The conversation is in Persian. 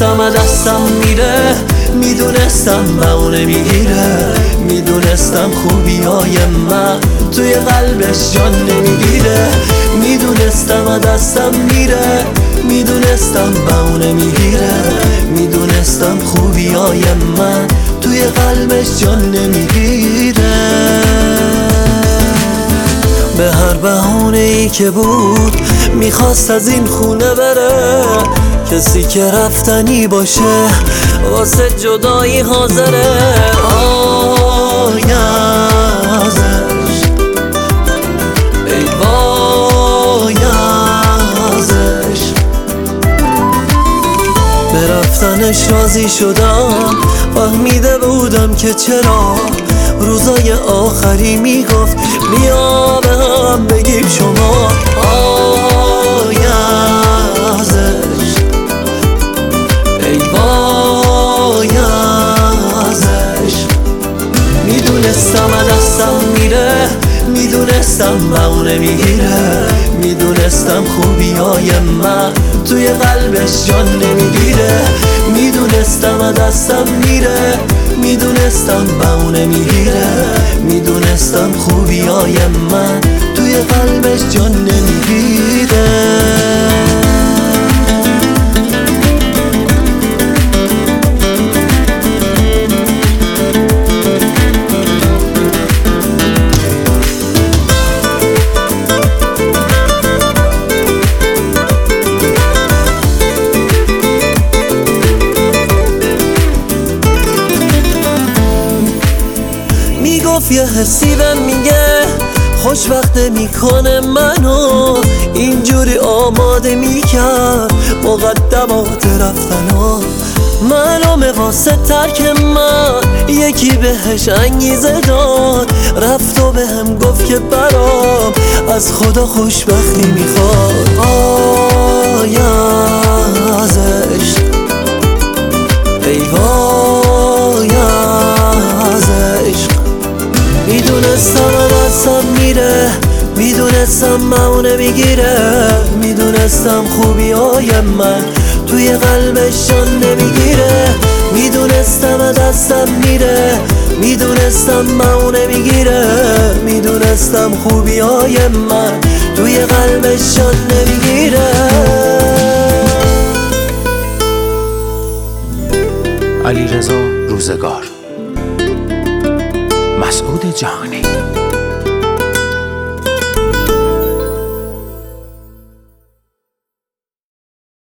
میدونستم دستم میره، میدونستم بهونه میگیره، میدونستم خوبیای من توی قلبش جان نمیگیره. میدونستم دستم میره، میدونستم بهونه میگیره، میدونستم خوبیای من توی قلبش جان نمیگیره. به هر بهونه‌ای که بود میخواست از این خونه بره، کسی که رفتنی باشه واسه جدایی حاضره. آی ازش، ای وای ازش، به رفتنش راضی شدم، فهمیده بودم که چرا روزای آخری میگفت بیا به هم بگیم شما. آی ازش، ای وای ازش، میدونستم دستم میره، میدونستم بهونه میگیره، میدونستم خوبیای من توی قلبش جان نمیگیره. میدونستم دستم میره، میدونستم بهونه میگیره، میدونستم خوبیای من توی قلبش جان نمیگیره. میگفت یه حسی بهم میگه خوشبخت میکنه منو، اینجوری آماده میکرد مقدمات رفتنو. معلومه واسه ترک من یکی بهش انگیزه داد، رفت و بهم گفت که برام از خدا خوشبختی میخواد. آی ازش، ای وای ازش، میدونستم دستم میره، میدونستم بهونه میگیره، میدونستم خوبیای من توی قلبش جان نمیگیره. میدونستم دستم میره، میدونستم بهونه میگیره، میدونستم خوبیای من توی قلبش جان نمیگیره. علیرضا روزگار، مسعود جهانی.